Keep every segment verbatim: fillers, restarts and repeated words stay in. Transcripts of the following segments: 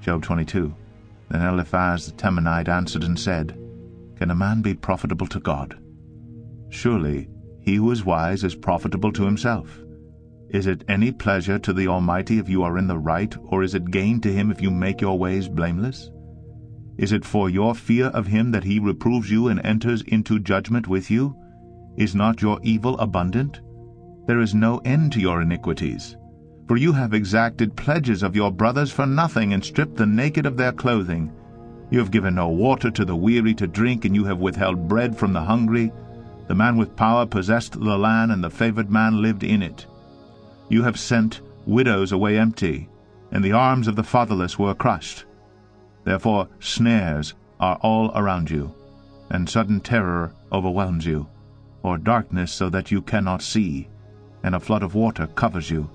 Job twenty-two. Then Eliphaz the Temanite answered and said, Can a man be profitable to God? Surely he who is wise is profitable to himself. Is it any pleasure to the Almighty if you are in the right, or is it gain to him if you make your ways blameless? Is it for your fear of him that he reproves you and enters into judgment with you? Is not your evil abundant? There is no end to your iniquities. For you have exacted pledges of your brothers for nothing, and stripped the naked of their clothing. You have given no water to the weary to drink, and you have withheld bread from the hungry. The man with power possessed the land, and the favored man lived in it. You have sent widows away empty, and the arms of the fatherless were crushed. Therefore snares are all around you, and sudden terror overwhelms you, or darkness so that you cannot see, and a flood of water covers you.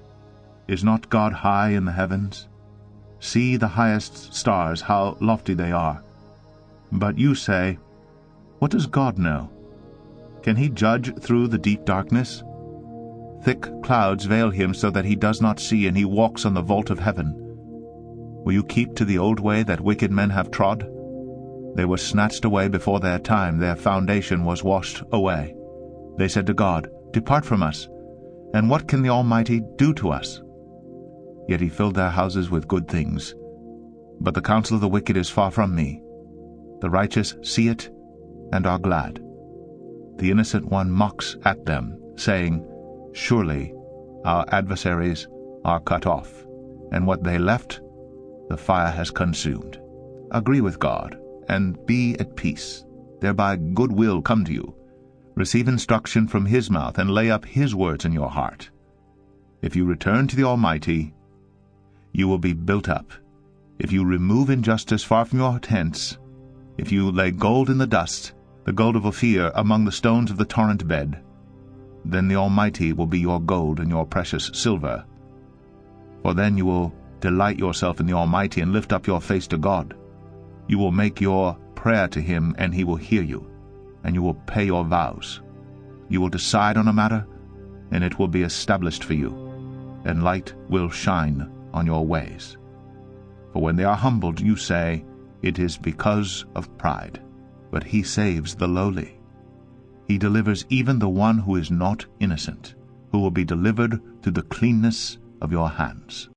Is not God high in the heavens? See the highest stars, how lofty they are. But you say, What does God know? Can he judge through the deep darkness? Thick clouds veil him so that he does not see, and he walks on the vault of heaven. Will you keep to the old way that wicked men have trod? They were snatched away before their time, their foundation was washed away. They said to God, Depart from us, and what can the Almighty do to us? Yet he filled their houses with good things. But the counsel of the wicked is far from me. The righteous see it, and are glad. The innocent one mocks at them, saying, Surely our adversaries are cut off, and what they left the fire has consumed. Agree with God, and be at peace. Thereby good will come to you. Receive instruction from his mouth, and lay up his words in your heart. If you return to the Almighty, you will be built up. If you remove injustice far from your tents, if you lay gold in the dust, the gold of Ophir among the stones of the torrent bed, then the Almighty will be your gold and your precious silver. For then you will delight yourself in the Almighty and lift up your face to God. You will make your prayer to him, and he will hear you, and you will pay your vows. You will decide on a matter, and it will be established for you, and light will shine on your ways. For when they are humbled, you say, It is because of pride. But he saves the lowly. He delivers even the one who is not innocent, who will be delivered through the cleanness of your hands.